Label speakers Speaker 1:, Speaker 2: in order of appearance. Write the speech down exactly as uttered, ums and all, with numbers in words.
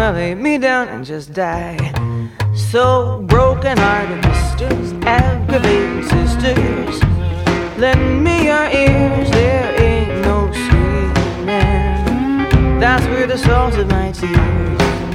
Speaker 1: wanna lay me down and just die. So broken hearted misters, aggravating sisters, lend me your ears, there ain't no sweet man. That's where the salt of my tears.